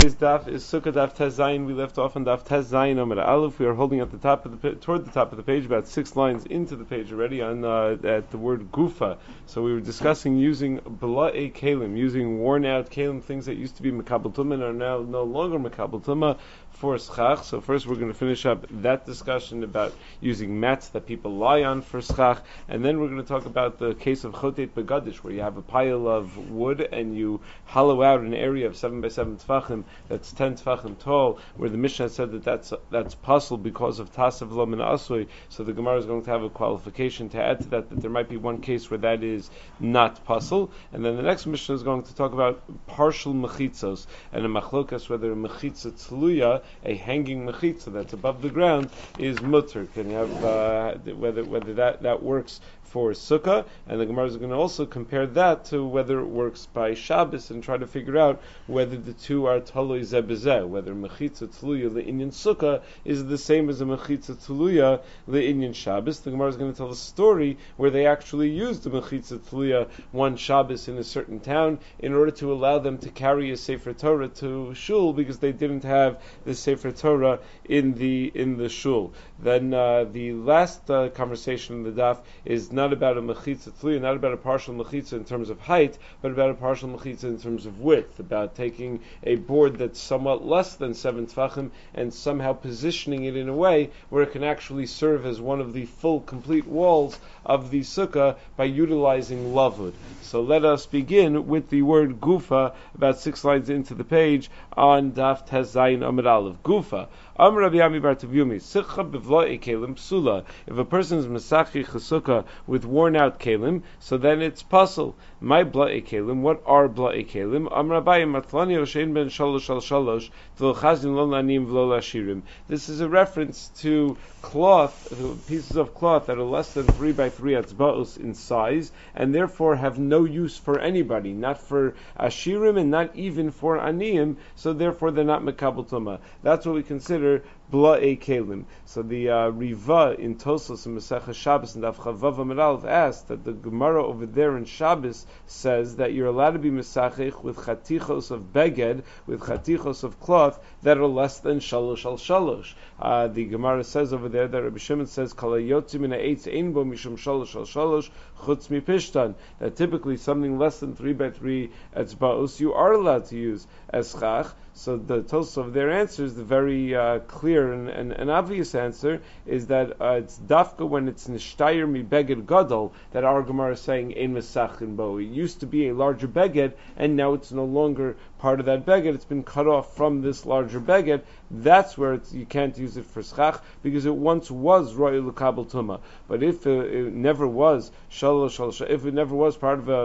Today's daf is Sukkah daf Tez Zayin. We left off on daf Tez Zayin Amar Aleph. We are holding at the top of toward the top of the page, about 6 lines into the page already, on at the word Gufa. So we were discussing using Bala'e Kalim, using worn out Kalim, things that used to be Mekabel Tumah are now no longer Mekabel Tumah for Schach. So first we're going to finish up that discussion about using mats that people lie on for Schach, and then we're going to talk about the case of Chotet Begadish, where you have a pile of wood and you hollow out an area of 7 by 7 tefachim that's 10 tefachim tall, where the Mishnah said that that's possible because of Tasav Lo Min Asui. So the Gemara is going to have a qualification to add to that there might be one case where that is not possible. And then the next Mishnah is going to talk about partial mechitzos and a machlokas whether a mechitza tluya, a hanging mechitza that's above the ground, is mutter. Can you have whether that works for Sukkah, and the Gemara is going to also compare that to whether it works by Shabbos and try to figure out whether the two are taloi zeh b'zeh, whether mechitza tluya le'inyan Sukkah is the same as a mechitza tluya le'inyan Shabbos. The Gemara is going to tell a story where they actually used the mechitza tluya one Shabbos in a certain town in order to allow them to carry a Sefer Torah to shul because they didn't have the Sefer Torah in the shul. Then the last conversation in the daf is not about a mechitza tluya, not about a partial mechitza in terms of height, but about a partial mechitza in terms of width, about taking a board that's somewhat less than 7 tefachim and somehow positioning it in a way where it can actually serve as one of the full, complete walls of the sukkah by utilizing lavud. So let us begin with the word gufa, about 6 lines into the page on daf Tez Zayin Amud Aleph. Gufa. Amar Rabbi Ami bar Taviyumi, Sicha b'vla'e kelim psula. If a person is mesachich chasukkah with worn out kelim, so then it's puzzle. My bla'e kelim, what are bla'e kelim? Amar Abaye matlani oshein ben shalosh al shalosh v'lchazin lo lanim v'lo lashirim. This is a reference to cloth, pieces of cloth that are less than 3 by 3 atzba'os in size, and therefore have no use for anybody, not for ashirim and not even for aniyim, so therefore they're not mekabel tumah. That's what we consider bla'e kelim. So the Riva in Tosfos and Masechah Shabbos and Daf Chavav Amud Aleph asked that the Gemara over there in Shabbos says that you're allowed to be mesachich with chatichos of beged, with chatichos of cloth that are less than shalosh al shalosh. The Gemara says over there that Rabbi Shimon says kala yotzi min ha'etz ein bo mishum shalosh al shalosh chutz mi pishtan, that typically something less than 3 by 3 etzbaos you are allowed to use as chach. So the Tosfos of their answer is the very clear and obvious answer is that it's dafka when it's nishtayir mi beged gadol that our Gemara is saying ein mesachin bo. It used to be a larger beged and now it's no longer part of that beged. It's been cut off from this larger beged. That's where you can't use it for schach because it once was ro'il l'kabel tumah. But if it never was shalosh, if it never was part of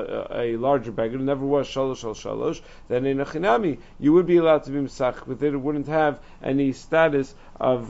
a larger beged, it never was shalosh al shalosh, then in a chinami you would be allowed to be mesach with it. It wouldn't have any status of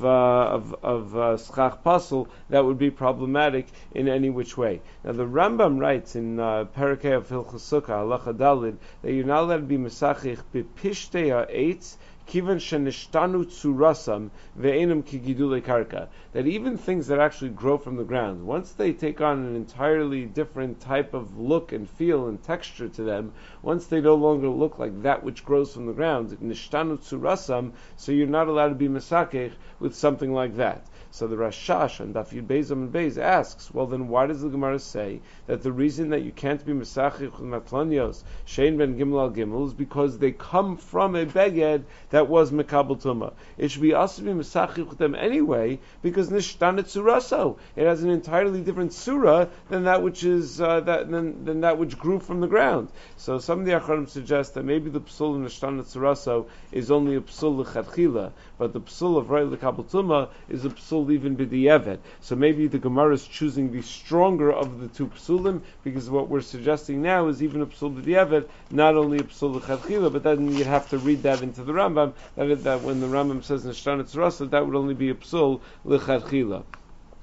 schach pasul that would be problematic in any which way. Now the Rambam writes in Parakeh of Hilchos Sukkah Halacha Dalid that you're not allowed to be mesachich b'pishtei ha'etz kivan shenishtanu tsurasam ve'enam kigidulei karka, that even things that actually grow from the ground, once they take on an entirely different type of look and feel and texture to them, once they no longer look like that which grows from the ground, nishtanu tsurasam, so you're not allowed to be mesakech with something like that. So the Rashash and Daf Yud Beis Amud Beis asks, well then why does the Gemara say that the reason that you can't be mesachich with matlanios shein ben gimel al gimel is because they come from a beged that was mekabel tumah? It should be also be mesachich with them anyway because nishtanet suraso. It has an entirely different surah than that which is than that which grew from the ground. So some of the Acharonim suggest that maybe the psul of nishtanet suraso is only a psul l'chadchila, but the psul of ro'il l'kabel tumah is a psul even b'di'evet. So maybe the Gemara is choosing the stronger of the two psulim, because what we're suggesting now is even a psul b'di'evet, not only a psul l'chadchila, but then you'd have to read that into the Rambam, that when the Rambam says nishtanet tzurasa, that would only be a psul l'chadchila.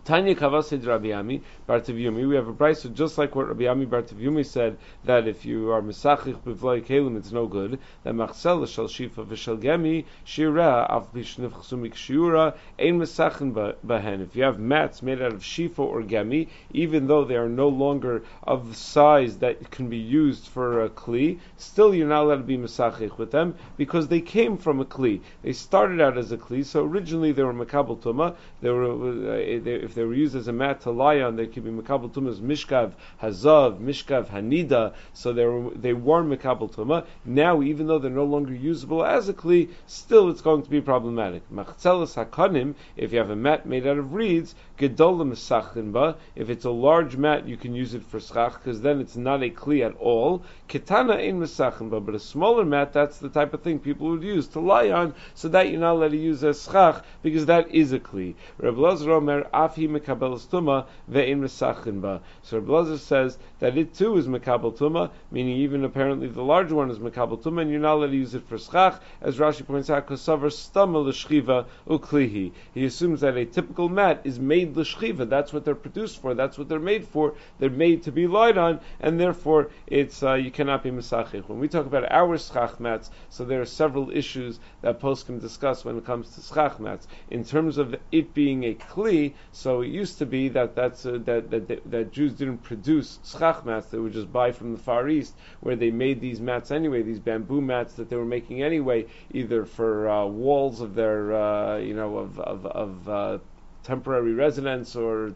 Tanya Kavasid Rabbi Ami Bar Tavyumi. We have a brayso just like what Rabbi Ami Bar Tavyumi said, that if you are mesachich b'vloi kelim, it's no good. That machzela shel shifa v'shel gemi shira af b'shnifchsu mikshiura ein mesachin bahen. If you have mats made out of shifa or gemi, even though they are no longer of the size that can be used for a kli, still you're not allowed to be mesachich with them because they came from a kli. They started out as a kli, so originally they were mekabel tuma. If they were used as a mat to lie on, they could be mekabel tuma as mishkav hazav, mishkav hanida. So they were mekabel tuma. Now, even though they're no longer usable as a kli, still it's going to be problematic. Machzelas hakanim, if you have a mat made out of reeds, gedolim mesachin ba. If it's a large mat, you can use it for schach, because then it's not a kli at all. Ketana ein mesachin ba, but a smaller mat, that's the type of thing people would use to lie on, so that you're not allowed to use as schach, because that is a kli. Reb Lazar Omer afi mekabelas tuma ve'in mesachin ba. So Reb Lazar says that it too is mekabel tuma, meaning even apparently the larger one is mekabel tuma, and you're not allowed to use it for schach, as Rashi points out, kosavar stama l'shchiva uklihi. He assumes that a typical mat is made l'shchiva. That's what they're produced for. That's what they're made for. They're made to be lied on, and therefore it's you cannot be mesachich. When we talk about our schach mats, so there are several issues that poskim discuss when it comes to schach mats. In terms of it being a kli, so it used to be that Jews didn't produce schach mats; they would just buy from the Far East, where they made these mats anyway, these bamboo mats that they were making anyway, either for walls of their temporary residence, or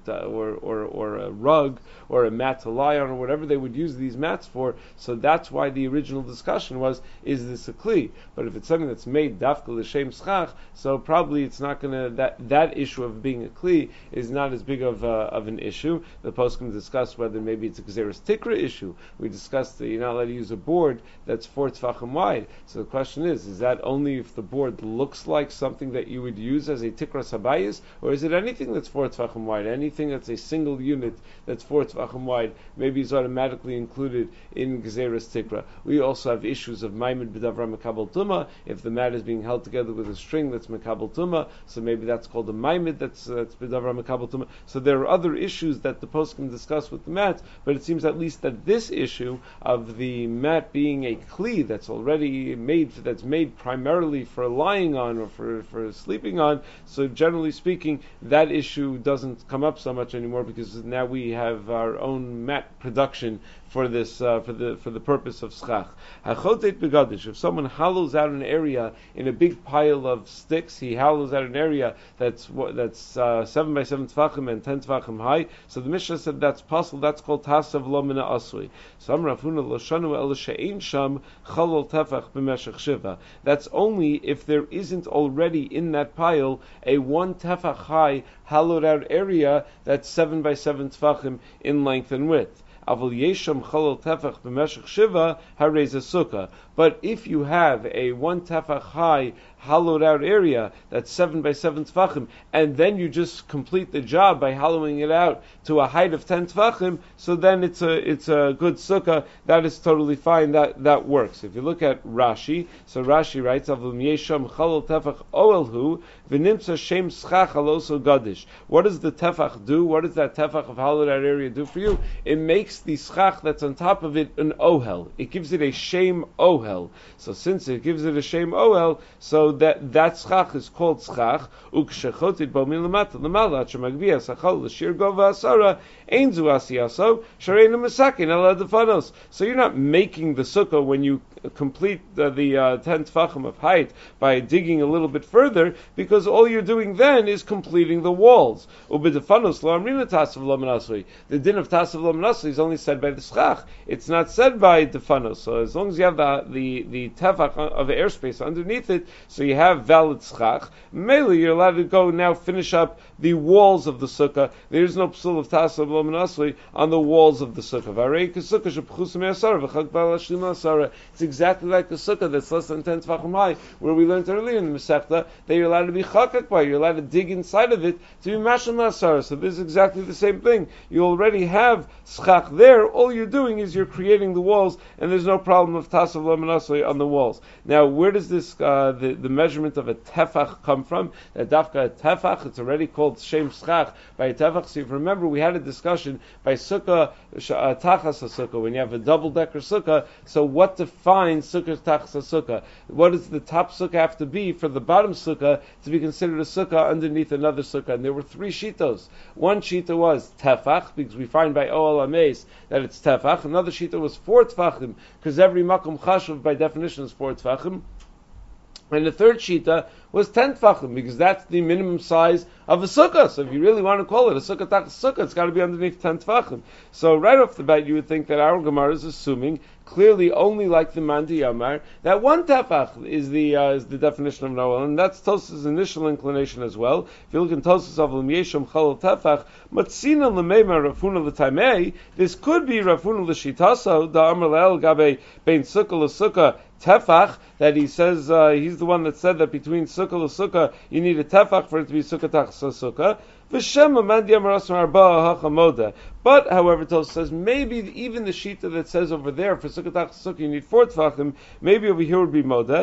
a rug, or a mat to lie on, or whatever they would use these mats for. So that's why the original discussion was, is this a kli? But if it's something that's made dafka l'shem schach, so probably it's not going to, that issue of being a kli is not as big of an issue. The poskim discussed whether maybe it's a gzeres tikra issue. We discussed that you're not allowed to use a board that's 4 tefachim wide. So the question is that only if the board looks like something that you would use as a tikra sabayis, or is it anything that's 4 tefachim wide, anything that's a single unit that's 4 tefachim wide, maybe is automatically included in Gezeres Tikra. We also have issues of Maimid B'davra Mekabel Tuma. If the mat is being held together with a string that's Mekabel Tuma, so maybe that's called a Maimid that's B'davra Mekabel Tuma. So there are other issues that the post can discuss with the mat, but it seems at least that this issue of the mat being a kli that's already made, that's made primarily for lying on or for sleeping on, so generally speaking, that issue doesn't come up so much anymore, because now we have our own mat production for this for the purpose of schach. Hachotet begadish. If someone hollows out an area in a big pile of sticks, he hollows out an area that's 7 by 7 tefachim and 10 tefachim high. So the Mishnah said that's possible. That's called tasav lo mina asui. Some rafuna lo shanu el she'ein sham chalol tefach b'meshech shiva. That's only if there isn't already in that pile a 1 tefach high hollowed out area that's 7 by 7 tefachim in length and width. Avol yesham chalol tefach b'meshech shiva harei sukkah. But if you have a 1 tefach high hollowed out area that's 7 by 7 tefachim, and then you just complete the job by hollowing it out to a height of 10 tefachim, so then it's a good sukkah. That is totally fine. That works. If you look at Rashi, so Rashi writes, Avol yesham chalol tefach oelhu v'nimtza shem schach aloso gadish. What does the tefach do? What does that tefach of hollowed out area do for you? It makes the schach that's on top of it an ohel. It gives it a shem ohel. So since it gives it a shem ohel, so that schach is called schach. Ukshechotid bo milamata lemala shemagvia sachal l'shir gova asara ein zu asiyaso shareinu mesakin ala defanos. So you're not making the sukkah when you complete the 10 tefachim of height by digging a little bit further, because all you're doing then is completing the walls. Ubidefanos lo amrina tasav lo menasui. The din of tasav lo menasui is only said by the schach. It's not said by defanos. So as long as you have the tefach of the airspace underneath it, so you have valid schach, mainly you're allowed to go now finish up the walls of the sukkah. There is no psul of tasav lo menasui on the walls of the sukkah. It's exactly like the sukkah that's less than 10 tefachim high, where we learned earlier in the Masechta that you're allowed to be chakak by, you're allowed to dig inside of it to be mashal nasara. So this is exactly the same thing. You already have schach there. All you're doing is you're creating the walls, and there's no problem of tasav lamanasoi on the walls. Now, where does this the measurement of a tefach come from? That dafka a tefach, it's already called shem schach by a tefach. So if you remember, we had a discussion by sukkah tachas sukkah when you have a double decker sukkah. So what defines sukkah tachas sukkah? What does the top sukkah have to be for the bottom sukkah to be considered a sukkah underneath another sukkah? And there were three shitos. One shita was tefach, because we find by Oal Ames that it's tefach. Another shita was 4 tefachim, because every makom chashuv by definition is 4 tefachim. And the third shita was 10 tefachim, because that's the minimum size of a sukkah. So if you really want to call it a sukkah tachas sukkah, it's got to be underneath 10 tefachim. So right off the bat, you would think that our Gemara is assuming, clearly only like the Mandi Yamar, that 1 tefach is the definition of Noel, and that's Tos's initial inclination as well. If you look in Tos's of Lam Yesham Chalal Tefach, Matzina L'meima Rafuna L'taimei, this could be Rafuna L'shitaso, Da Amar Le'el Gabe Bein Sukkah L'Sukkah Tefach, that he says, he's the one that said that between sukkah and sukkah, you need a tefach for it to be sukkah tachas sukkah. But, however, Tos says, maybe even the shita that says over there, for sukkah tachas sukkah, you need 4 tefachim, maybe over here would be moda.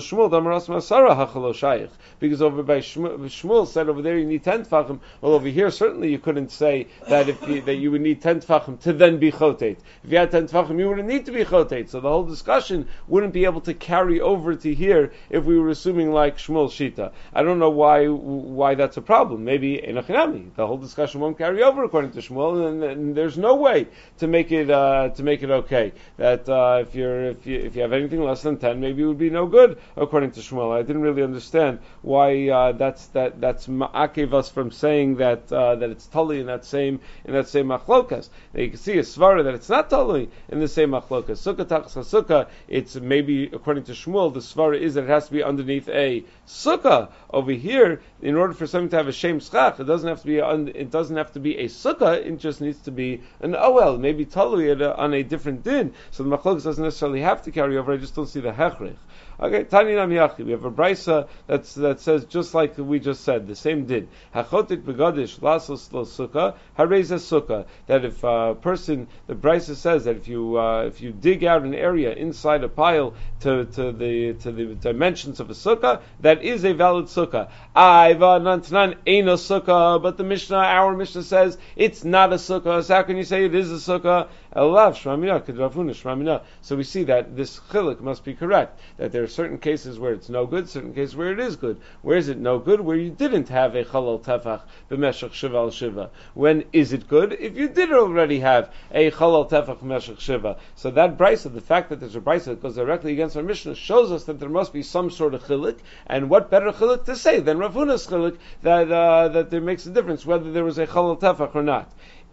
Because over by Shmuel said over there you need 10 tefachim. Well, over here, certainly you couldn't say that that you would need 10 tefachim to then be chotet. If you had 10 tefachim, you wouldn't need to be chotet. So the whole discussion wouldn't be able to carry over to here if we were assuming like Shmuel shita. I don't know why that's a problem. Maybe in Achinami, the whole discussion won't carry over according to Shmuel, and there's no way to make it okay. That if you have anything less than 10, maybe it would be no good according to Shmuel. I didn't really understand why that's ma'akev us from saying that it's totally in that same machlokas. Now you can see a svara that it's not totally in the same machlokas. Sukkah tachas sukkah, it's maybe according to Shmuel, the svara is that it has to be underneath a sukkah. Over here, in order for something to have a shem schach, it doesn't have to be a sukkah. It just needs to be an oel, maybe totally on a different din. So the machlokas doesn't necessarily have to carry over. I just don't see the hechrich. Okay, Tani Nam Yachi. We have a brisa that says just like we just said, the same din. Hachotik begadish lasos lo sukkah hareza sukkah. That if a person, the brisa says that if you dig out an area inside a pile to the dimensions of a sukkah, that is a valid sukkah. Aiva nantanan ain't a sukkah, but our Mishnah says it's not a sukkah. So how can you say it is a sukkah? Elav shramina kedrafuna shramina. So we see that this chiluk must be correct. That there are certain cases where it's no good, certain cases where it is good. Where is it no good? Where you didn't have a chalal tefach b'meshach shiva al shiva. When is it good? If you did already have a chalal tefach b'meshach shiva. So that brisa, the fact that there's a brisa that goes directly against our Mishnah, shows us that there must be some sort of chiluk. And what better chiluk to say than Rav Huna's chiluk that there makes a difference whether there was a chalal tefach or not.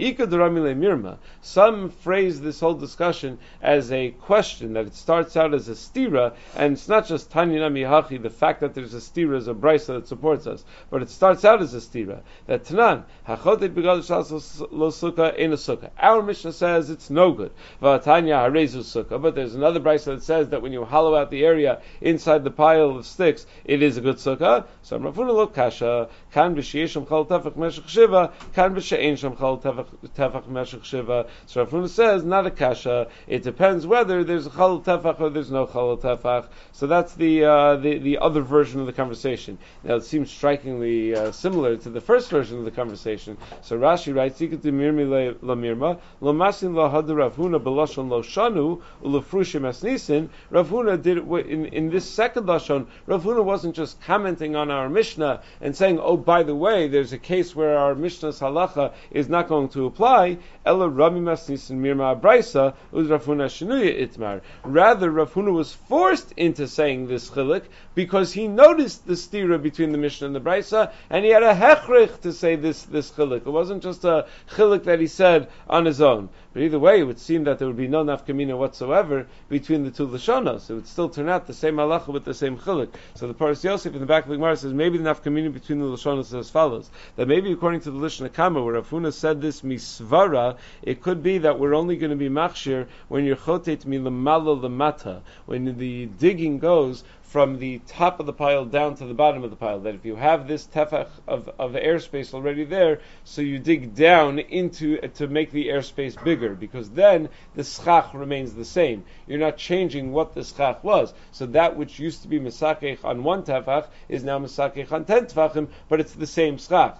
Some phrase this whole discussion as a question, that it starts out as a stira, and it's not just Tanya Nami Hachi, the fact that there's a stira is a brisa that supports us, but it starts out as a stira. That Tanan, Hachotet Begadish Lo Sukkah Ein a Sukkah. Our Mishnah says it's no good. V'atanya Harezu Sukkah, but there's another brisa that says that when you hollow out the area inside the pile of sticks, it is a good sukkah. So Rafuna Lo Kasha, Kan B'Sheyesham Chal Tefach Meshach Shiva, Kan B'She'en Sham Chal Tefach Meshach Shiva. So Rav Huna says not a kasha. It depends whether there's a chalal tefach or there's no chalal tefach. So that's the other version of the conversation. Now it seems strikingly similar to the first version of the conversation. So Rashi writes, "Ikat mirmi lamirma lo masin lo hadu Rav Huna belashon lo shanu ulefrushim asnisin." Rav Huna did in this second lashon. Rav Huna wasn't just commenting on our Mishnah and saying, "Oh, by the way, there's a case where our Mishnah's halacha is not going to apply." Ella Rami Masnisin Mirma Abraisa uz Rav Huna Shinuya Itmar. Rather, Rav Huna was forced into saying this chiluk because he noticed the stira between the Mishnah and the Braisa, and he had a hechrich to say this chiluk. It wasn't just a chiluk that he said on his own. But either way, it would seem that there would be no nafkamina whatsoever between the two lashonos. It would still turn out the same halacha with the same chiluk. So the Paras Yosef in the back of the Gemara says maybe the nafkamina between the lashonos is as follows: that maybe according to the Lishna Kama, where Rav Huna said this misvara, it could be that we're only going to be machshir when you're chotet milamala lamata, when the digging goes from the top of the pile down to the bottom of the pile. That if you have this tefach of airspace already there, so you dig down into to make the airspace bigger, because then the schach remains the same. You're not changing what the schach was. So that which used to be mesakech on one tefach is now mesakech on 10 tefachim, but it's the same schach.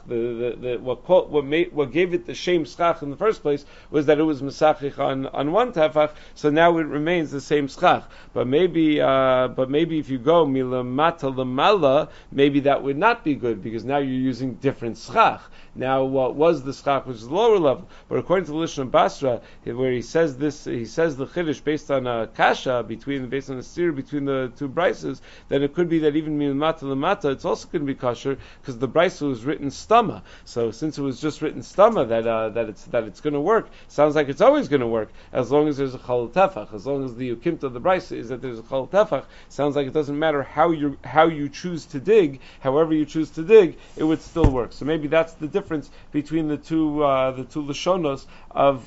What gave it the same schach in the first place was that it was mesakech on one tefach. So now it remains the same schach. But maybe if you go milamata lamala, maybe that would not be good, because now you're using different schach. Now, what was the schach, which is the lower level? But according to the Lishna Basra, where he says the chiddush based on a kasha based on a steer between the two brises, then it could be that even milamata lamata, it's also going to be kosher, because the brisa was written stama. So since it was just written stama, that it's going to work, sounds like it's always going to work, as long as there's a chol tefach, as long as the ukimta of the brisa is that there's a chol tefach. Sounds like it doesn't matter how you choose to dig, however you choose to dig, it would still work. So maybe that's the difference between the two lashonos of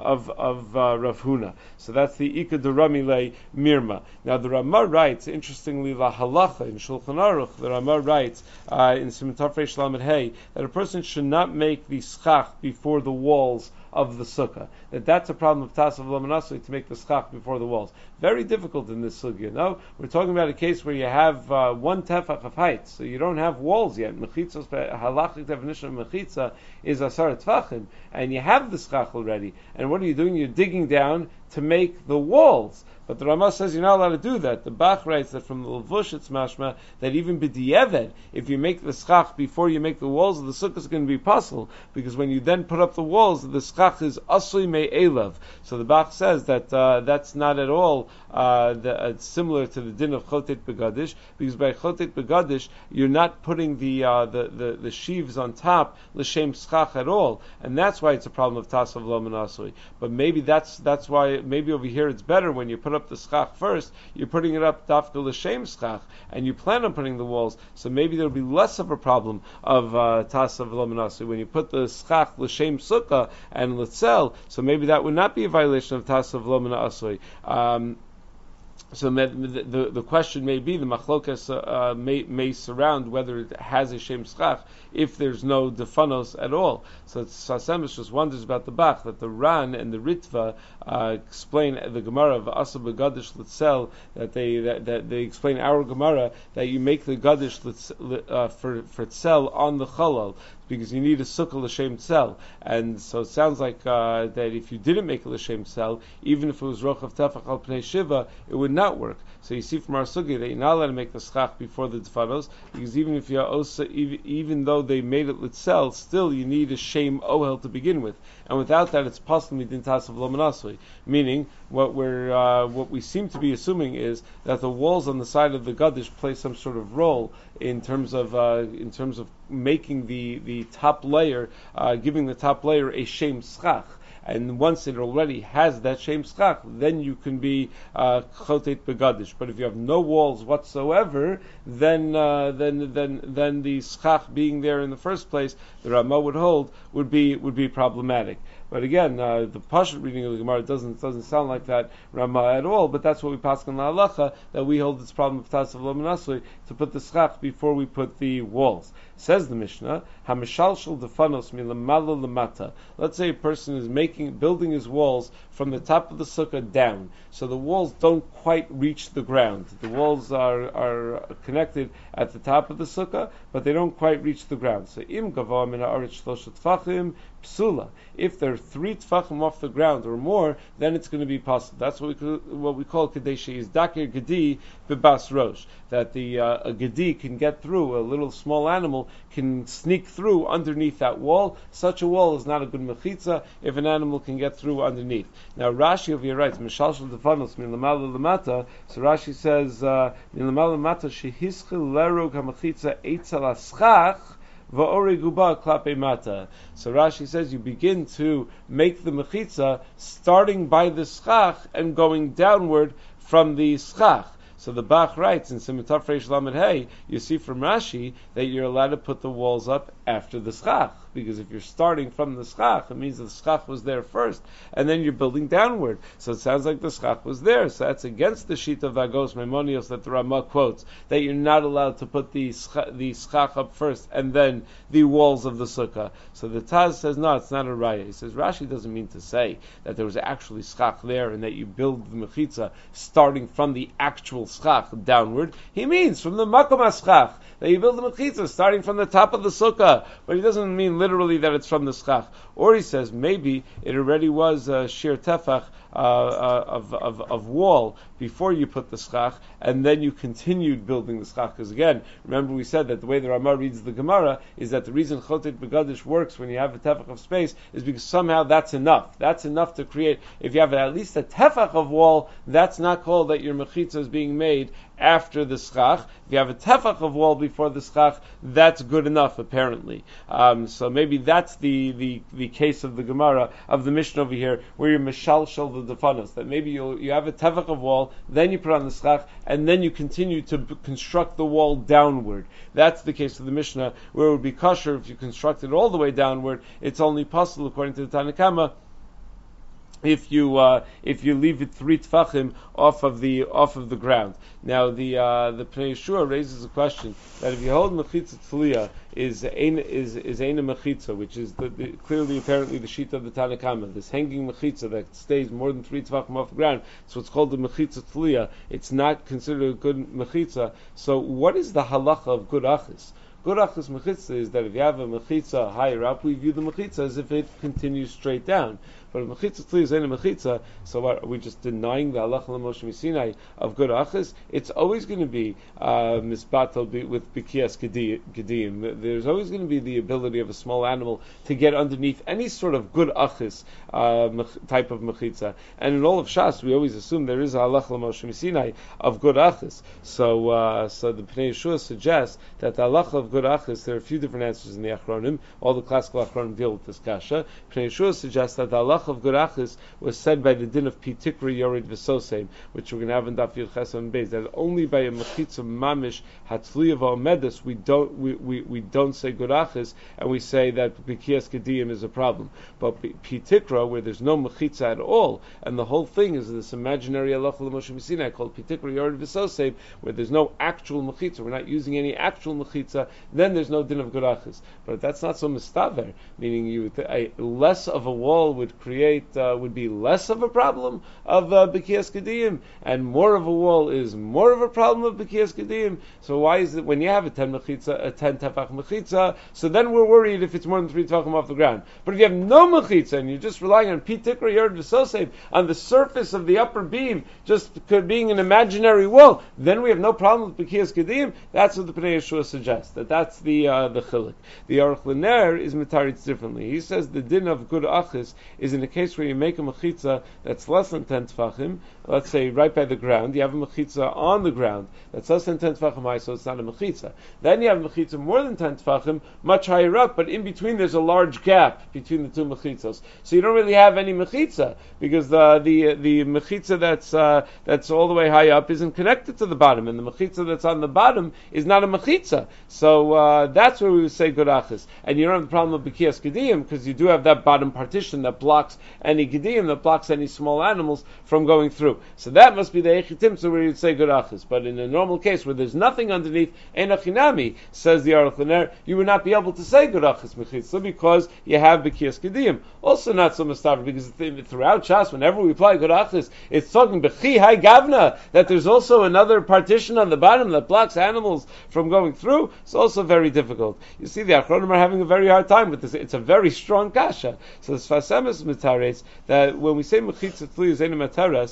Rav Huna. So that's the Ika Duramile Mirma. Now the Ramah writes, interestingly, la halacha in Shulchan Aruch, the Ramah writes in Siman Tov Reish Lamed Hey that a person should not make the schach before the walls of the sukkah. That's a problem of Tasav Lamanasui, to make the schach before the walls. Very difficult in this sugya. No, we're talking about a case where you have one tefach of height, so you don't have walls yet. Mechitza's halachic definition of mechitza is asar tefachim, and you have the schach already. And what are you doing? You're digging down to make the walls. But the Ramah says you're not allowed to do that. The Bach writes that from the Levush it's mashma that even b'di'eved, if you make the schach before you make the walls of the sukkah, is going to be possible, because when you then put up the walls, the schach is asui me'elav. So the Bach says that that's not at all similar to the din of chotet begadish, because by chotet begadish you're not putting the sheaves on top l'shem schach at all, and that's why it's a problem of tasav lo menasui. But maybe that's why maybe over here it's better when you put up the schach first, you're putting it up dafka l'shem schach, and you plan on putting the walls, so maybe there'll be less of a problem of tasav lo menasui when you put the schach l'shem sukkah and l'tzel, so maybe that would not be a violation of tasav lo menasui. So the question may be, the machlokas may surround whether it has a shem schach if there's no defanos at all. So Sasemis just wonders about the Bach, that the Ran and the Ritva explain the Gemara of Asa Begadish Litzel, that they explain our Gemara that you make the Gadish for Tzel on the Chalal, because you need a sukkah l'shem tzel, and so it sounds like that if you didn't make a l'shem tzel, even if it was rochav tefach al pnei shiva, it would not work. So you see from our sugya that you're not allowed to make the schach before the defanos, because even if even though they made it l'tzel, still you need a shem ohel to begin with, and without that it's possibly din tasav lo menasui. Meaning, what we seem to be assuming is that the walls on the side of the gadish play some sort of role in terms of making the top layer, giving the top layer a shem schach. And once it already has that shem schach, then you can be chotet begadish. But if you have no walls whatsoever, then the schach being there in the first place, the Ramah would hold, would be problematic. But again, the Pashut reading of the Gemara doesn't sound like that Ramah at all. But that's what we pass on la halacha, that we hold this problem of tasav lo menasui, to put the schach before we put the walls. Says the Mishnah, Hamishal defanos milamala lamata. Let's say a person is building his walls from the top of the sukkah down, so the walls don't quite reach the ground. The walls are connected at the top of the sukkah, but they don't quite reach the ground. So im gavah min haaretz shlosha tfachim psula. If they're 3 tfachim off the ground or more, then it's going to be possible. That's what we call kadesha is dakir gedi bebas rosh. That a gedi can get through, a little small animal can sneak through underneath that wall. Such a wall is not a good mechitza if an animal can get through underneath. Now Rashi over here writes, Mishal shel defanos min lamala lamata. So Rashi says, min lamala lamata shehischil lerog hamechitza eitzel aschach va'ore guba klape mata. So Rashi says you begin to make the mechitza starting by the schach and going downward from the schach. So the Bach writes in Simitaf Reish Lamed Hey, you see from Rashi that you're allowed to put the walls up after the schach, because if you're starting from the schach, it means the schach was there first, and then you're building downward. So it sounds like the schach was there. So that's against the sheet of Vagos Maimonios that the Ramah quotes, that you're not allowed to put the schach up first and then the walls of the sukkah. So the Taz says no, it's not a raya. He says Rashi doesn't mean to say that there was actually schach there and that you build the mechitza starting from the actual schach downward. He means from the makom haschach, that you build the mechitza starting from the top of the sukkah, but he doesn't mean literally that it's from the schach. Or he says maybe it already was shir tefach of wall before you put the schach, and then you continued building the schach. Because again, remember we said that the way the Ramah reads the Gemara is that the reason chotet begadish works when you have a tefach of space is because somehow that's enough. That's enough to create. If you have at least a tefach of wall, that's not called that your mechitza is being made after the schach. If you have a tefach of wall before the schach, that's good enough apparently. So maybe that's the case of the Gemara, of the Mishnah over here, where you're mishalshal the defanos, that maybe you have a tefach of wall, then you put on the schach, and then you continue to construct the wall downward. That's the case of the Mishnah, where it would be kosher if you construct it all the way downward. It's only possible according to the Tanna Kama if you leave it 3 tfachim off of the ground. Now the Pnei Yeshua raises a question that if you hold mechitza tliya is ein mechitza, which is clearly apparently the sheet of the Tanna Kama, this hanging mechitza that stays more than 3 tfachim off the ground, so it's called the mechitza tliya. It's not considered a good mechitza. So what is the halacha of good achis? Good achis mechitza is that if you have a mechitza higher up, we view the mechitza as if it continues straight down. But if mechitza tli is ain't a mechitza, so what, are we just denying the halacha l'Moshe Misinai of good achis? It's always going to be misbatel with bikiyas gediyim. There's always going to be the ability of a small animal to get underneath any sort of good achis type of mechitza. And in all of Shas, we always assume there is a halacha l'Moshe Misinai of good achis. So the Pnei Yeshua suggests that the halacha of good achis, there are a few different answers in the Achronim. All the classical Achronim deal with this kasha. Pnei Yeshua suggests that the halacha of good achis was said by the din of pitikra yored v'sosem, which we're going to have in Daf Yud Ches and Beis, that only by a mechitza mamish hatzliya v'omedus we don't say good achis, and we say that bikiyas kediyim is a problem. But pitikra, where there's no mechitza at all, and the whole thing is this imaginary halacha l'Moshe Misinai called pitikra yored v'sosem, where there's no actual mechitza, we're not using any actual mechitza, then there's no din of good achis. But that's not so mistaver, meaning less of a wall would be less of a problem of bikiyas kediyim, and more of a wall is more of a problem of bikiyas kediyim. So why is it when you have a 10 tefach mechitza, so then we're worried if it's more than 3 tefachim off the ground? But if you have no mechitza and you're just relying on pitikra yored v'sosem, on the surface of the upper beam, just being an imaginary wall, then we have no problem with bikiyas kediyim. That's what the Pnei Yeshua suggests. That's the chiluk. The Aruch LaNer is mitaritz differently. He says the din of good achis is in a case where you make a mechitza that's less than 10 tefachim, let's say right by the ground, you have a mechitza on the ground that's less than 10 tefachim high, so it's not a mechitza. Then you have a mechitza more than 10 tefachim, much higher up, but in between there's a large gap between the two mechitzos. So you don't really have any mechitza, because the mechitza that's all the way high up isn't connected to the bottom, and the mechitza that's on the bottom is not a mechitza. So that's where we would say good achis. And you don't have the problem of bikiyas kediyim, because you do have that bottom partition that blocks any gediyim, that blocks any small animals from going through. So that must be the echitimtza where you'd say good achis. But in a normal case where there's nothing underneath, ein achinami, says the Aruch LaNer, you would not be able to say good achis mechitza because you have bikiyas gediyim. Also not so mustaver, because throughout Shas, whenever we apply good achis, it's talking bechi hai gavna, that there's also another partition on the bottom that blocks animals from going through. It's also very difficult. You see, the Achronim are having a very hard time with this. It's a very strong kasha. So the Sfas Emes mitaretz that when we say mechitza tli is ein mataras,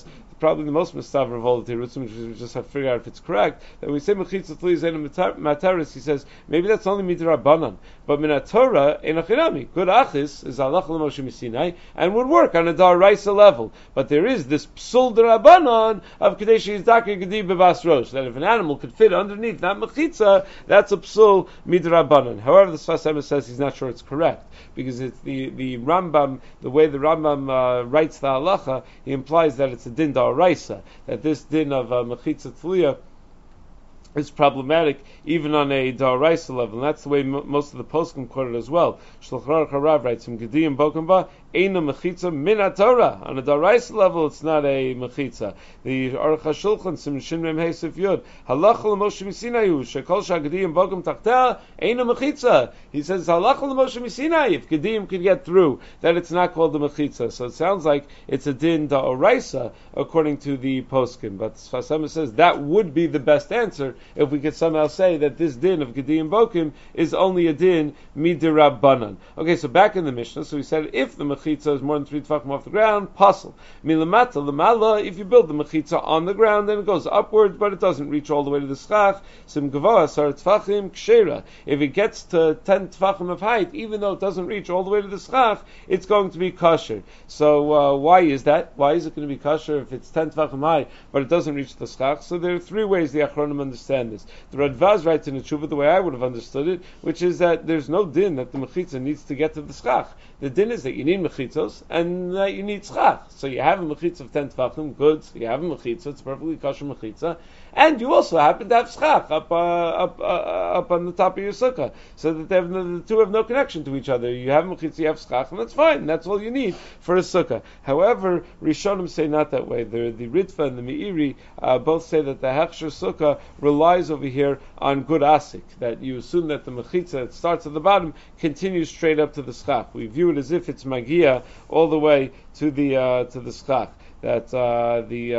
probably the most mistaver of all the Tirutzim, which we just have to figure out if it's correct, that we say Mechitza Tli Zayin Materis, he says, maybe that's only Midrabanan. But Minatora, Enachinami, good Achis, is Allah Moshe Misinai, and would work on a Daraisa level. But there is this Psul Darabanan of Kadeshi Yizdakir Gedi Bebas Rosh, that if an animal could fit underneath that Mechitza, that's a Psul Midrabanan. However, the Sfas Emes says he's not sure it's correct, because it's the Rambam, the way the Rambam writes the halacha, he implies that it's a din da'oraisa, that this din of mechitza tliyah is problematic even on a da'oraisa level, and that's the way most of the poskim quote it as well. Shulchan Aruch Harav writes from Gediyim Bokenba, Eina mechitza min haTorah. On a da'oraisa level, it's not a mechitza. The Aruch HaShulchan Sim Shin Mem Hey Sif Yud Halacha l'Moshe Misinayu Shekol Shagediyim Bokem Tachtea Eina mechitza. He says Halacha l'Moshe Misinai. If Gediyim could get through, that it's not called the mechitza. So it sounds like it's a din da'oraisa according to the poskim. But Sfas Emes says that would be the best answer if we could somehow say that this din of Gediyim Bokim is only a din midirabbanan. Okay, so back in the Mishnah, so we said if the mechitza is more than 3 tefachim off the ground, pasul. Milamata lamala, if you build the mechitza on the ground, then it goes upwards, but it doesn't reach all the way to the schach. Sim gavoa sar tefachim kshera. If it gets to 10 tefachim of height, even though it doesn't reach all the way to the schach, it's going to be kosher. So why is that? Why is it going to be kosher if it's 10 tefachim high, but it doesn't reach the schach? So there are 3 ways the Achronim understand this. The Radvaz writes in the Tshuva the way I would have understood it, which is that there's no din that the mechitza needs to get to the schach. The din is that you need mechitzos and that you need schach. So you have a mechitza of 10 tefachim, good. So you have a mechitza, it's perfectly kosher mechitza, and you also happen to have schach up on the top of your sukkah, so that the two have no connection to each other. You have mechitza, you have schach, and that's fine. That's all you need for a sukkah. However, Rishonim say not that way. The Ritva and the Meiri both say that the hechsher sukkah relies over here on good asik, that you assume that the mechitza, it starts at the bottom, continues straight up to the schach. We view it as if it's magia all the way to the schach. That the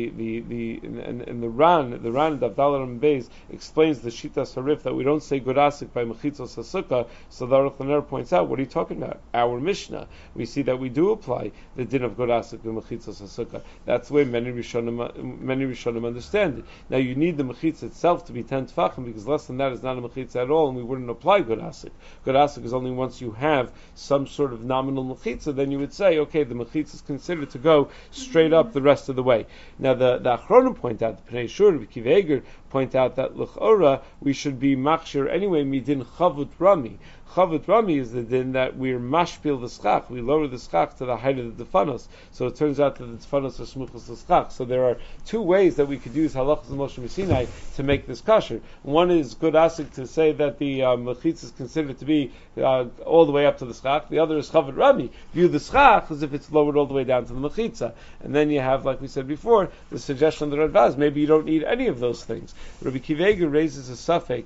Ran Davdalar and Beis explains the Shita Sarif that we don't say Gurasik by Mechitzos HaSukkah. So the Aruch LaNer points out, what are you talking about? Our Mishnah. We see that we do apply the din of Gurasik and Mechitzos HaSukkah. That's the way many Rishonim understand it. Now you need the Mechitza itself to be 10 tefachim, because less than that is not a Mechitza at all, and we wouldn't apply Gurasik. Gurasik is only once you have some sort of nominal Mechitza, then you would say, okay, the Mechitza is considered to go straight up the rest of the way. Now the Achronim point out, the Pnei Shur, the Kiv Eger point out that l'chora we should be machshir anyway midin chavut rami. Chavut Rami is the din that we're mashpil the schach. We lower the schach to the height of the tefanos. So it turns out that the tefanos are smuchos the schach. So there are 2 ways that we could use halachas Moshe Missinai to make this kosher. One is good asik to say that the mechitza is considered to be all the way up to the schach. The other is Chavut Rami. View the schach as if it's lowered all the way down to the mechitza. And then you have, like we said before, the suggestion of the Radvaz. Maybe you don't need any of those things. Rabbi Kiv Eger raises a suffix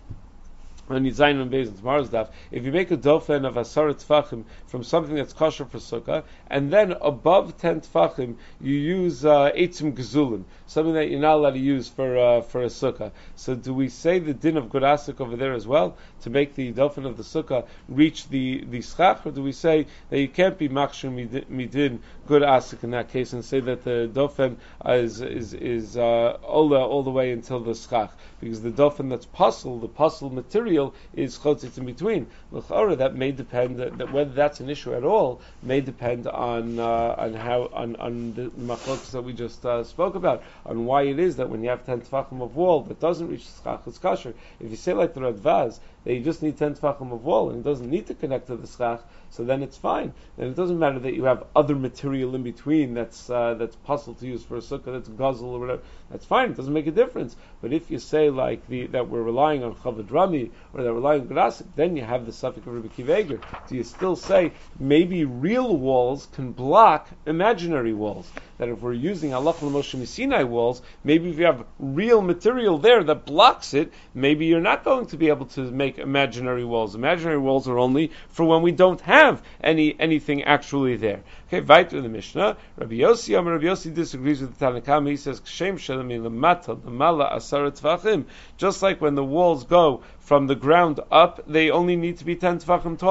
on Yizayin and Beis and tomorrow's daf. If you make a dofen of asara tefachim from something that's kosher for sukkah, and then above 10 tefachim you use eitzim gezulim, something that you're not allowed to use for a sukkah. So do we say the din of good asik over there as well, to make the dofen of the sukkah reach the schach, or do we say that you can't be makshir midin good asik in that case and say that the dofen is ola all the way until the schach, because the dofen that's the puzzle material is chotzitz in between. L'chora, that may depend, that whether that's an issue at all may depend on the machlokas that we just spoke about, on why it is that when you have 10 tefachim of wall that doesn't reach the schach, it's kosher. If you say like the Radvaz, that you just need 10 tefachim of wall and it doesn't need to connect to the schach, so then it's fine. Then it doesn't matter that you have other material in between that's puzzle to use for a sukkah, that's guzzle or whatever. That's fine. It doesn't make a difference. But if you say like that we're relying on Chavod Rami or that we're relying on Grasik, then you have the suffix of Rabbi Kiv Eger. Do you still say maybe real walls can block imaginary walls? That if we're using Halach l'Moshe Missinai walls, maybe if you have real material there that blocks it, maybe you're not going to be able to make imaginary walls. Imaginary walls are only for when we don't have anything actually there. Okay, weiter in the Mishnah, Rabbi Yossi disagrees with the Tanakama. He says, Kshem shalami lamata lamala asara tvachim. Just like when the walls go from the ground up, they only need to be 10 tvachim tall.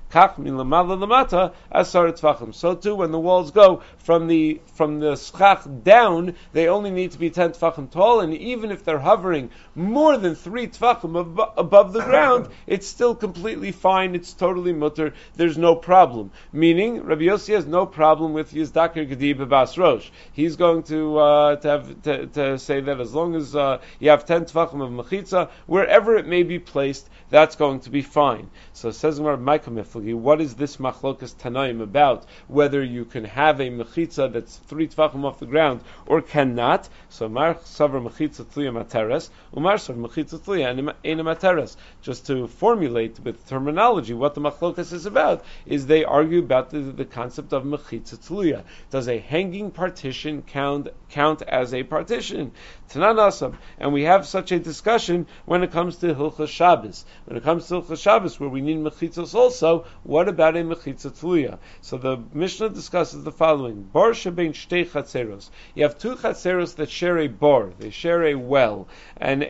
Kach milamala lamata asar tvachim. So too, when the walls go from the schach down, they only need to be 10 tvachim tall, and even if they're hovering more than 3 tvachim above the ground, it's still completely fine. It's totally mutter. There's no problem. Meaning, Rabbi Yossi has no problem with Yizdakir Gedi Bebas Rosh. He's going to say that as long as you have 10 tvachim of mechitza, wherever it may be placed, that's going to be fine. So says Gemara Maika Miflagi, what is this machlokas Tanaim about? Whether you can have a mechitza that's 3 tvachim off the ground or cannot. So Mar Savar Mechitza Tliya Materes, Umar Savar Mechitza Tliya Eina Materes. Just to formulate with terminology what the machlokas is about, is they argue about the concept of mechitza tluya. Does a hanging partition count as a partition? Tanan Asab. And we have such a discussion when it comes to Hilchos Shabbos. When it comes to Hilchos Shabbos, where we need mechitzos also, what about a mechitza tluya? So the Mishnah discusses the following: Bar shebein shtei chatzeros. You have 2 chatzeros that share a bar, they share a well, and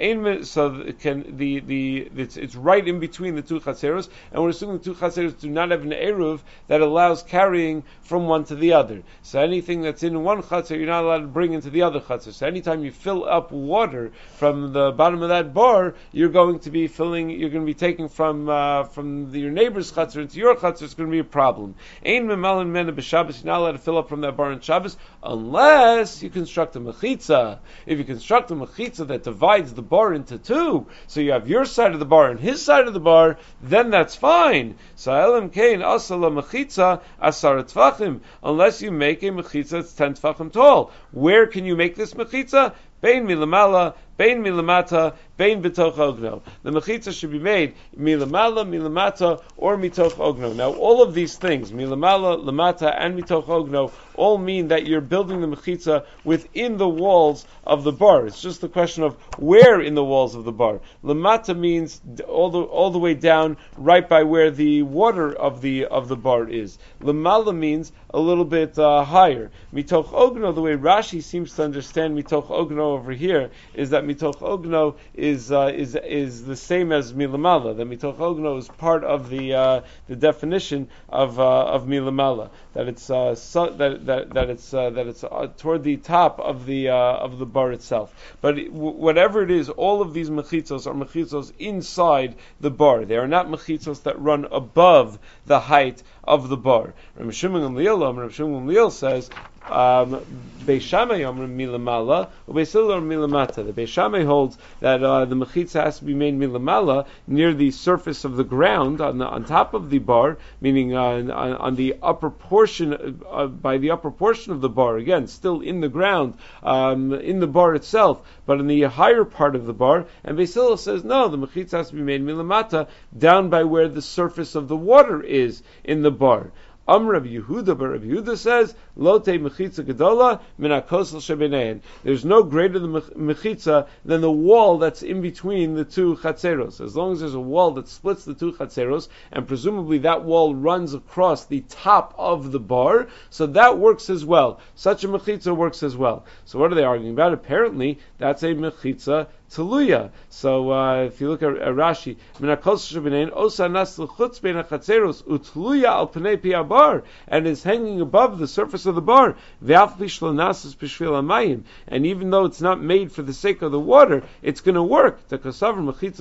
it's right in between the 2 chatzeros, and we're assuming the 2 chatzeros do not have an eruv that allows carrying from one to the other. So anything that's in one chatzer, you're not allowed to bring into the other chatzer. So anytime you fill up water from the bottom of that bar, you're going to be taking from your neighbor's chatzer into your chatzer. It's going to be a problem. Ein memalin mena b'Shabbos. You're not allowed to fill up from that bar on Shabbos unless you construct a mechitza. If you construct a mechitza that divides the bar into 2, so you have your side of the bar and his side of the bar, then that's fine. So elam kein asala mechitza asar tvachim, unless you make a mechitza that's 10 tvachim tall. Where can you make this mechitza? Bein milamala, bein milamata, bein b'toch ogno. The mechitza should be made milamala, milamata, or mitoch ogno. Now, all of these things, milamala, lamata, and mitoch ogno, all mean that you're building the mechitza within the walls of the bar. It's just the question of where in the walls of the bar. Lamata means all the way down, right by where the water of the bar is. Lamala means a little bit higher. Mitoch ogno, the way Rashi seems to understand mitoch ogno over here, is that mitoch ogno is the same as milamala. That mitoch ogno is part of the definition of milamala. That it's toward the top of the bar itself. But whatever it is, all of these mechitzos are mechitzos inside the bar. They are not mechitzos that run above the height of the bar. Rav Shimon Gamliel says, Beis Shammai Yomrim milamala, Beis Hillel milamata. The Beis Shammai holds that the mechitza has to be made milamala, near the surface of the ground, on top of the bar, meaning on the upper portion, by the upper portion of the bar. Again, still in the ground, in the bar itself, but in the higher part of the bar. And Beis Hillel says no, the mechitza has to be made milamata, down by where the surface of the water is in the bar. Rabbi Yehuda, but Rabbi Yehuda says, Lote mechitza gedola min hakosel shebenein. There's no greater mechitza than the wall that's in between the 2 chatzeros. As long as there's a wall that splits the 2 chatzeros, and presumably that wall runs across the top of the bar, so that works as well. Such a mechitza works as well. So what are they arguing about? Apparently, that's a mechitza Tluya. So if you look at Rashi, and is hanging above the surface of the bar. And even though it's not made for the sake of the water, it's going to work. That mechitza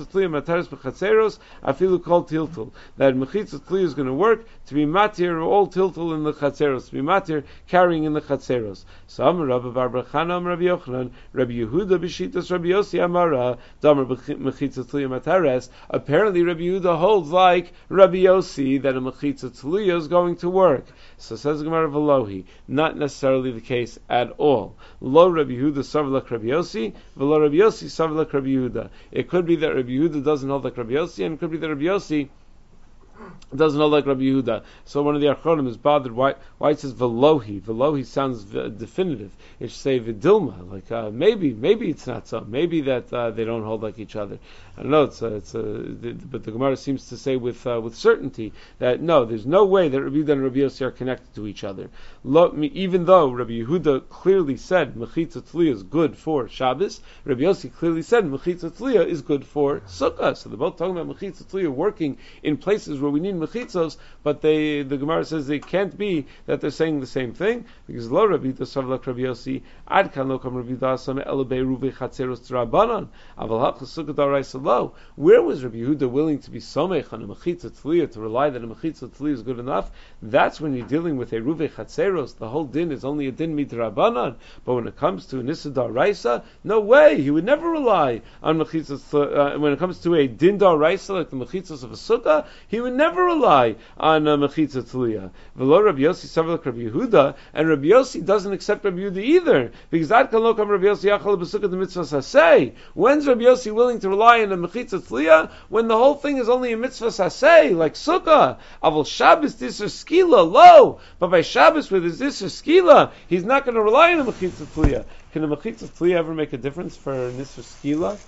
tluya is going to work to be matir all tiltul in the chatzeros, to be matir carrying in the chatzeros. So Rabbi Bar Chana, Rabbi Yochanan, Rabbi Yehuda b'shitas Rabbi Yossi Amara, Damar mechitza tluya matares. Apparently, Rabbi Yehuda holds like Rabbi Yossi that a mechitza tluya is going to work. So says Gemara Velohi, not necessarily the case at all. Lo Rabbi Yehuda savlak Rabbi Yossi, velo Rabbi Yossi savlak Rabbi Yehuda. It could be that Rabbi Yehuda doesn't hold like Rabbi Yossi, and it could be that Rabbi Yossi doesn't hold like Rabbi Yehuda. So one of the Achronim is bothered why it says Velohi. Velohi sounds definitive. It should say Vidilma. Like maybe it's not so. Maybe that they don't hold like each other. I don't know. But the Gemara seems to say with certainty that no, there's no way that Rabbi Yehuda and Rabbi Yossi are connected to each other. Even though Rabbi Yehuda clearly said mechitza tluya is good for Shabbos, Rabbi Yossi clearly said mechitza tluya is good for Sukkah. So they're both talking about mechitza tluya working in places where where we need mechitzos, but the Gemara says it can't be that they're saying the same thing, because lo Rabbi Yossi Rabbi Yossi ad kan lo kam Rabbi Yossi elo be'eruve chatzeros t'Rabbanan aval hachas sukkah d'oraisa lo. Where was Rabbi Yehuda willing to be somech on a mechitza tzliya, to rely that a mechitza tzliya is good enough? That's when you're dealing with eruve chatzeros. The whole din is only a din midrabanan. But when it comes to nisa d'oraisa, no way. He would never rely on mechitzas. When it comes to a din d'oraisa like the mechitzas of a sukkah, he would never rely on mechitza tzliya. V'lo Rabbi Yossi savar Rabbi Yehuda, and Rabbi Yossi doesn't accept Rabbi Yehuda either, because ad kan lo kam Rabbi Yossi yachal b'sukkah the mitzvah saseh. When's Rabbi Yossi willing to rely on a mechitza tzliya? When the whole thing is only a mitzvah saseh, like sukkah. Aval Shabbos disr skila lo, but by Shabbos with his disr skila, he's not going to rely on a mechitza tzliya. Can a mechitza tzliya ever make a difference for nisr skila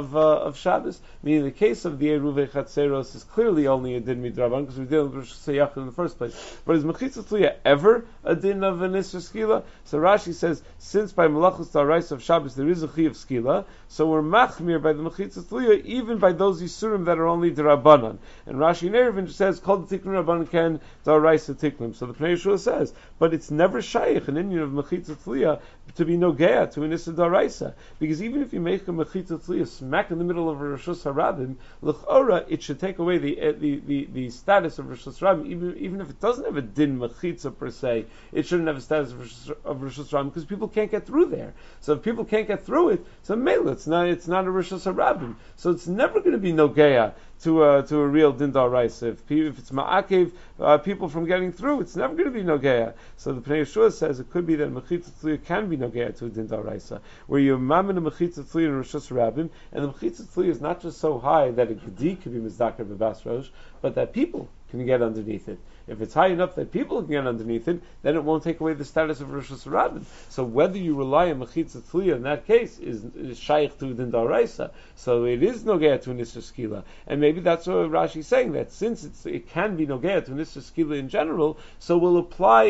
of Shabbos? Meaning the case of the eruve chatzeros is clearly only a din midrabanan because we're dealing with Rosh Hashanah in the first place. But is mechitza tzliya ever a din of a nisr skila? So Rashi says, since by malachos d'oraisa of Shabbos there is a chi of skila, so we're machmir by the mechitza tzliya even by those yisurim that are only d'Rabbanan. And Rashi in Eruvin says, kol tiknun Rabbanan ken d'oraisa tiknum. So the Pnei Yeshua says, but it's never shaykh an Indian of mechitza tzliya to be nogea to an issa d'oraisa, because even if you make a mechitza tzliya smack in the middle of a Rosh Hashanah, l'chora it should take away the status of Rosh Hashanah, even if it doesn't have a din mechitza per se, it shouldn't have a status of Rosh Hashanah because people can't get through there. So if people can't get through it, so mele, it's not a Rosh Hashanah. So it's never going to be nogea to a real din d'oraisa. If it's ma'akev people from getting through, it's never going to be nogea. So the Pnei Yeshua says it could be that mechitza tzliya can be nogea to a din d'oraisa, where you mammon a mechitza tzliya in Rosh Hashanah, and the mechitza tzliya is not just so high that a gedi could be mizdakar b'bas rosh, but that people can get underneath it. If it's high enough that people can get underneath it, then it won't take away the status of Rosh Hashanah. So whether you rely on mechitza tzliya in that case is shaykh to din d'oraisa. So it is nogea to nisr skila, and maybe that's what Rashi is saying, that since it can be nogea to nisr skila in general, so we'll apply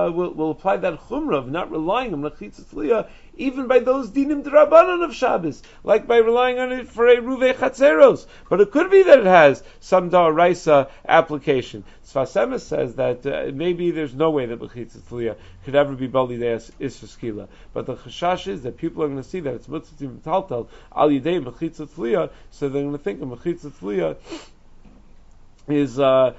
that chumrah of not relying on mechitza tzliya even by those dinim d'Rabbanan of Shabbos, like by relying on it for a ruve chatzeros. But it could be that it has some d'oraisa application. Sfas Emes says that maybe there's no way that mechitza tzliya could ever be bali deis isra skila. But the chashash is that people are going to see that it's mitzvah taltal al yidei mechitza tzliya, so they're going to think of mechitza tzliya is not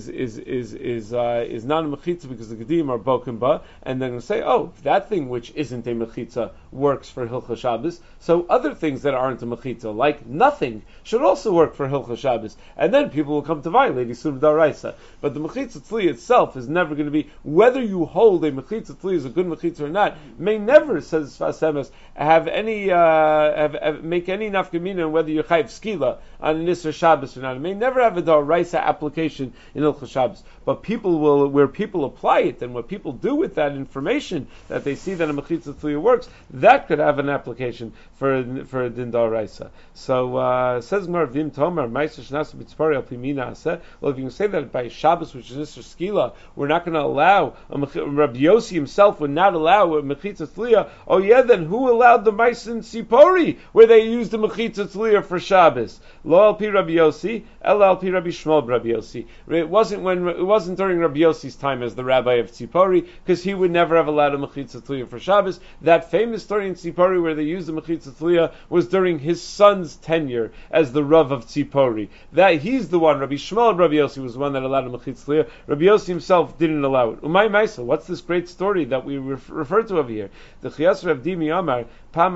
a mechitza because the gedim are boken ba, and they're going to say, oh, that thing which isn't a mechitza works for Hilchos Shabbos, so other things that aren't a mechitza, like nothing, should also work for Hilchos Shabbos, and then people will come to violate Yisur D'Oraisa. But the mechitza tzli itself is never going to be, whether you hold a mechitza tzli is a good mechitza or not, may never, says Sfas Emes, have any make any nafkamina on whether you're chayiv skila on an Isra Shabbos or not. It may never have a D'Oraisa application in Hilchos Shabbos, but people will, where people apply it and what people do with that information that they see that a mechitza tzliya works, that could have an application for a din d'oraisa. So says Gemara Vim Tomer Ma'aser Shnasu B'Tzipori Al Pi Mina Aseh. Well, if you can say that by Shabbos, which is Isra Skila, we're not going to allow Rabbi Yossi himself would not allow a mechitza tzliya. Oh yeah, then who allowed the Ma'aser in Tzipori where they used the mechitza tzliya for Shabbos? Lo Al Pi Rabbi Yossi, El Al Pi Rabbi Shmuel Rabbi Yossi. It wasn't during Rabbi Yossi's time as the rabbi of Tzipori, because he would never have allowed a mechitza tzliya for Shabbos. That famous story in Tzipori where they used the mechitza tzliya was during his son's tenure as the Rav of Tzipori. That he's the one. Rabbi Shmuel Rabbi Yossi was the one that allowed a mechitza tzliya. Rabbi Yossi himself didn't allow it. Umay Maisa, what's this great story that we refer to over here? The Chiyas Rav Dimi Amar.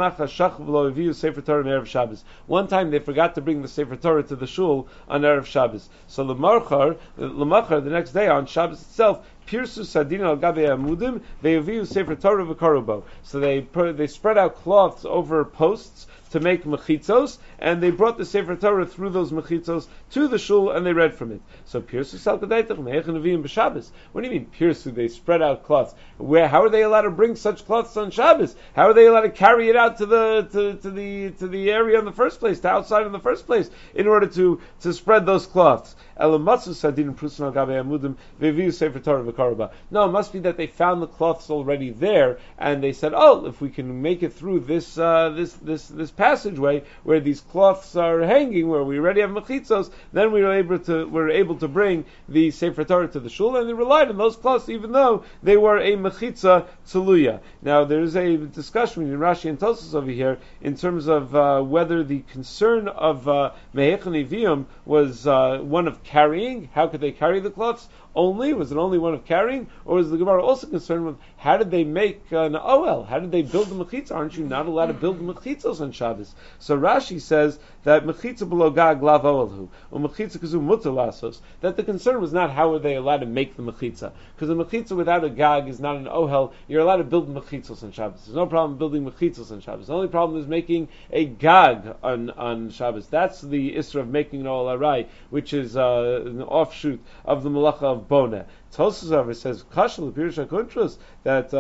One time they forgot to bring the Sefer Torah to the shul on Erev Shabbos. So Lamachar, the next day on Shabbos itself, Pirsu Sadin al Gabe Amudim, Ve'aviu Sefer Torah v'Karubo. So they spread out cloths over posts to make mechitzos, and they brought the Sefer Torah through those mechitzos to the shul, and they read from it. So Pirsu Salkadaitach Me'echan Avim b'Shabbos. What do you mean Pirsu? They spread out cloths. How are they allowed to bring such cloths on Shabbos? How are they allowed to carry it out to the area in the first place, to outside in the first place, in order to spread those cloths? No, it must be that they found the cloths already there, and they said, "Oh, if we can make it through this passageway where these cloths are hanging, where we already have mechitzos, then we're able to bring the Sefer Torah to the shul, and they relied on those cloths even though they were a mechitza tzuluya. Now there's a discussion between Rashi and Tosfos over here in terms of whether the concern of Mehechon Neviim was one of carrying. How could they carry the cloths? Was it only one of carrying, or was the Gemara also concerned with how did they make an ohel? How did they build the mechitza? Aren't you not allowed to build mechitzos on Shabbos? So Rashi says that mechitza below gag lav ohelhu, or mechitza kazu mutar lasos. That the concern was not how were they allowed to make the mechitza, because the mechitza without a gag is not an ohel. You're allowed to build mechitzos on Shabbos. There's no problem building mechitzos on Shabbos. The only problem is making a gag on Shabbos. That's the isra of making an ohel arai, which is an offshoot of the malacha of Bona. Tosfos over says Kashal Pirush HaKuntros that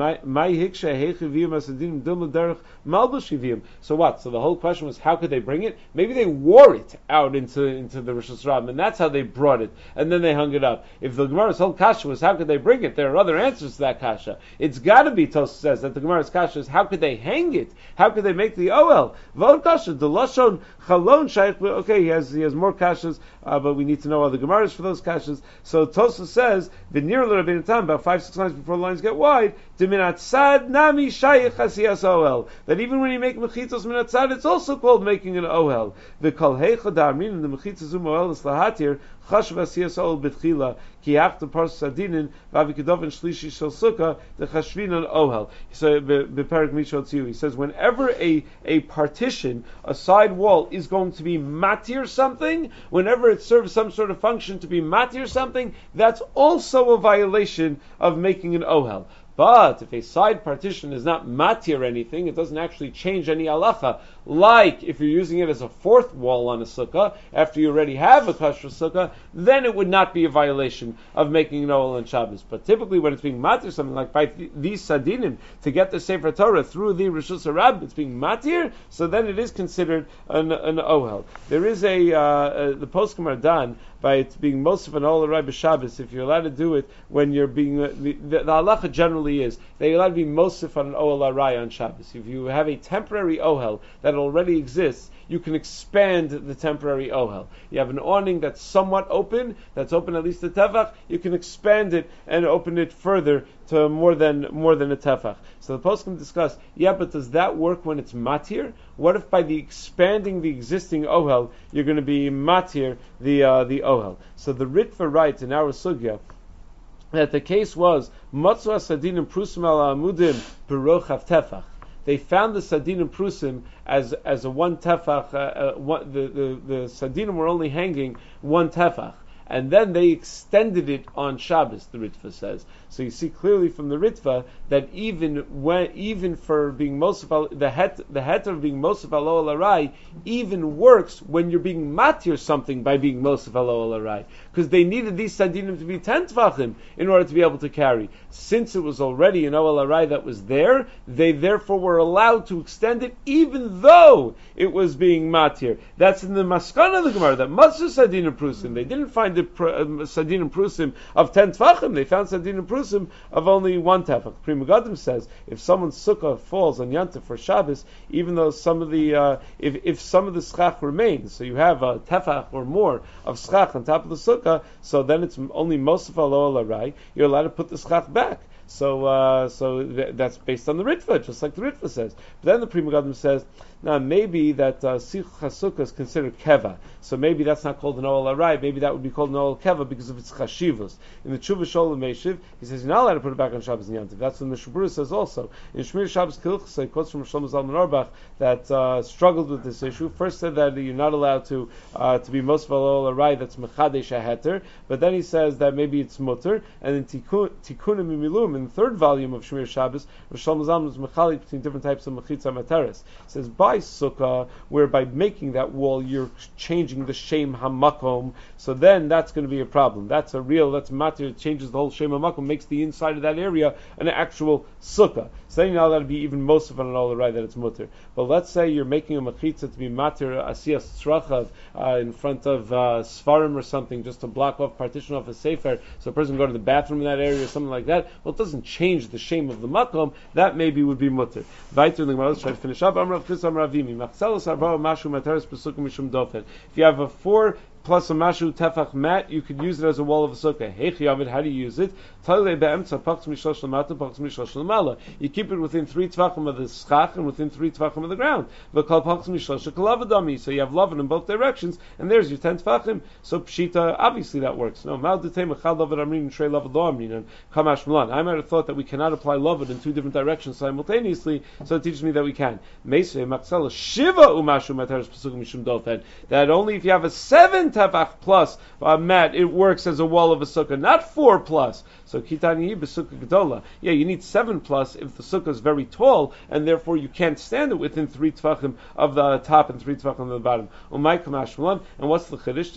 my hiksha hechivim asadim dilma derech malbushivim. So what? So the whole question was how could they bring it? Maybe they wore it out into the Rosh Hashanah, and that's how they brought it, and then they hung it up. If the Gemara's whole kasha was how could they bring it, there are other answers to that kasha. It's got to be, Tosfos says, that the Gemara's kasha is how could they hang it? How could they make the ohel? Vod kasha the lashon chalon shaykh. Okay, he has more kashas, but we need to know all the Gemaras for those kashas. So Tosfos says the near Rabbeinu Tam, about 5-6 lines before the lines get wide, Diminatzad nami shayich asiyas ohel. That even when you make mechitzos minatzad, it's also called making an ohel. The kol heicha darmin in the mechitzos ohel is lahatir chashav asiyas ohel betchila ki after parsas adinin vavikedov and shlishi shel sukkah the chashvin an ohel. So beperik mishal tziu, he says whenever a partition, a side wall is going to be matir something, whenever it serves some sort of function to be matir something, that's also a violation of making an ohel. But if a side partition is not matir anything, it doesn't actually change any halacha. Like if you're using it as a fourth wall on a sukkah, after you already have a kosher sukkah, then it would not be a violation of making an ohel on Shabbos. But typically when it's being matir, something like by these sadinim, to get the Sefer Torah through the Rishus HaRab, it's being matir, so then it is considered an ohel. There is the poskim are done by it being most of an ohel arai b'Shabbos, if you're allowed to do it when you're being the halacha generally is that you're allowed to be mosif on an ohel arai on Shabbos. If you have a temporary ohel that already exists, you can expand the temporary ohel. You have an awning that's somewhat open, that's open at least a tefach, you can expand it and open it further to more than a tefach. So the poskim discuss, but does that work when it's matir? What if by the expanding the existing ohel, you're going to be matir the ohel? So the Ritva writes in our sugya that the case was matzu sadinim prusim al amudim berochav tefach. They found the sadinim prusim as a one tefach. The sadinim were only hanging one tefach, and then they extended it on Shabbos. The Ritva says. So you see clearly from the Ritva that even for being mosif the het of being mosif al ohel arai even works when you're being matir something by being mosif al ohel arai, because they needed these sadinim to be 10 tvachim in order to be able to carry. Since it was already an ohel arai that was there, they therefore were allowed to extend it even though it was being matir. That's in the maskana of the Gemara that matzu sadinim prusim. They didn't find the sadinim prusim of 10 tvachim. They found sadinim prusim of only one tefach. Pri Megadim says if someone's sukkah falls on Yantif for Shabbos, even though some of the if some of the schach remains, so you have a tefach or more of schach on top of the sukkah, so then it's only mosif al ohel arai. You're allowed to put the schach back. So that's based on the Ritva, just like the Ritva says. But then the Pri Megadim says, now maybe that Sichuch HaSukkah is considered keva, so maybe that's not called an ohel arai. Maybe that would be called an ohel keva because of its chashivus. In the Tshuva Sholem Meshiv, he says you're not allowed to put it back on Shabbos and Yantiv. That's what the Mishabura says also. In Shmir Shabbos Kilchus, he quotes from Shlomo Zalman Auerbach that struggled with this issue. First said that you're not allowed to be most of ohel arai. That's mechadesh haheter. But then he says that maybe it's mutter. And in Tikkunim Mimilum, in the third volume of Shmir Shabbos, Shlomo Zalman was mechalik between different types of mechitza materes. He says by sukkah, where by making that wall you're changing the shem hamakom, so then that's going to be a problem. That's matter. It changes the whole shem hamakom, makes the inside of that area an actual sukkah. So then that'll be even most of an ohel arai that it's mutter. But let's say you're making a mechitza to be matter asiyas tzrachav in front of svarim or something, just to block off, partition off a sefer, so a person can go to the bathroom in that area or something like that. Well, it doesn't change the shem of the makom. That maybe would be mutter. Weiter in the Gemara, let's try to finish up. Amar Rav Chisda, Amar Ravimi, Machzelos Arba Mashu Materes Pesukim Mishum Dofen. If you have a 4 plus a mashu tefach mat, you could use it as a wall of a sukkah. Heichi Yavid, how do you use it? You keep it within 3 tvachim of the schach and within 3 tvachim of the ground. So you have lavud in both directions, and there's your 10 tvachim. So pshita, obviously that works. No, I might have thought that we cannot apply lavud in 2 different directions simultaneously, so it teaches me that we can. That only if you have a 7 tefach plus mat, it works as a wall of a sukkah, not 4 plus. So kitani b'sukkah gedola. Yeah, you need 7 plus if the sukkah is very tall, and therefore you can't stand it within 3 tvachim of the top and 3 tvachim of the bottom. And what's the chiddush?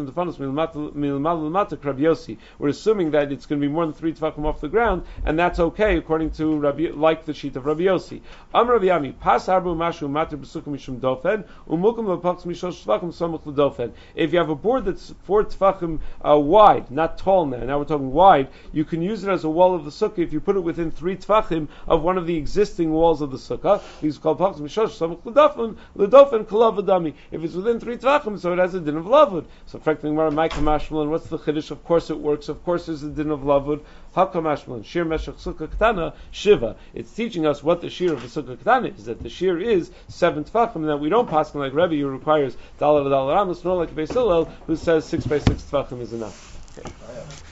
We're assuming that it's going to be more than 3 tvachim off the ground, and that's okay according to Rabbi, like the sheet of Rabbi Yossi. Rabbi Yami, pas arbu mashu matir b'sukkah mishum dofen, umukum lepaks mishosh tvachim samuch l'dofen. If you have a board that's 4 tvachim wide, not tall now we're talking wide, you can use it as a wall of the sukkah if you put it within 3 tvachim of one of the existing walls of the sukkah. These called paks mishosh samuch l'dofen kolav adami. If it's within 3 tvachim, so it has a din of lavud. So frankly, what's the chiddush? Of course it works. Of course there's a din of lavud. Hakamashmalan shir meshach sukkah ketana shiva. It's teaching us what the shir of the sukkah ketana is. That the shir is 7 tvachim, and that we don't pass like Rebbe who requires dalar amos, nor like Beis Hillel who says 6 by 6 tvachim is enough. Okay.